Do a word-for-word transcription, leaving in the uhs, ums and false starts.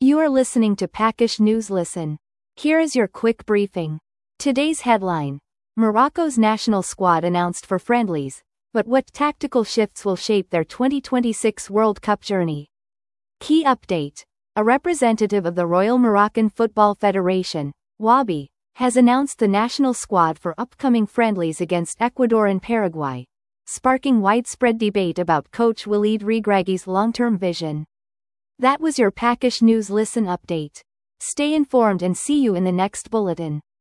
You are listening to Pakish News Listen. Here is your quick briefing. Today's headline: Morocco's national squad announced for friendlies, but what tactical shifts will shape their twenty twenty-six World Cup journey? Key update: a representative of the Royal Moroccan Football Federation, W A B I, has announced the national squad for upcoming friendlies against Ecuador and Paraguay, sparking widespread debate about coach Walid Regragui's long-term vision. That was your Pakish News Listen update. Stay informed and see you in the next bulletin.